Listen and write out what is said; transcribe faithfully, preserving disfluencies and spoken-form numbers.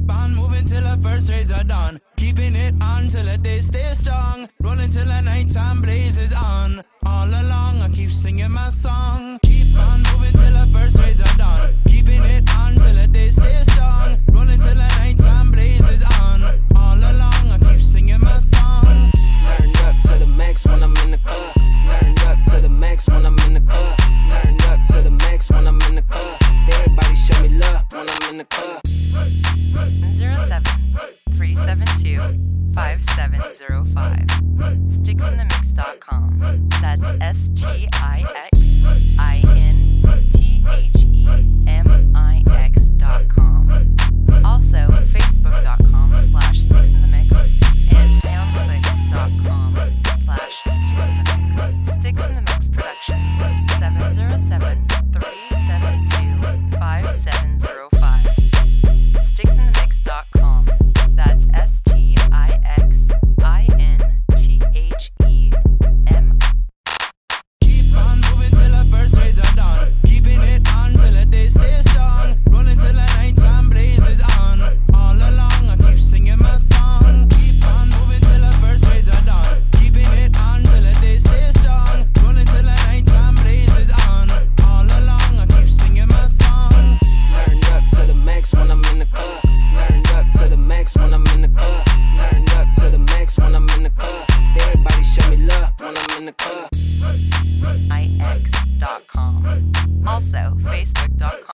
Keep on moving till the first rays are done. Keeping it on till the day stays strong. Rolling till the nighttime blazes on. All along I keep singing my song. Keep on moving till the first rays are done. Keeping it on till the day stays strong. Rolling till the nighttime blazes on. All along I keep singing my song. Turned up to the max when I'm in the club. Turned up to the max when I'm in the club. Turned up to the max when I'm in the club. Everybody show me love when I'm in the club. zero seven three seven two five seven zero five. sticks in the mix dot com. That's S T I X I N T H E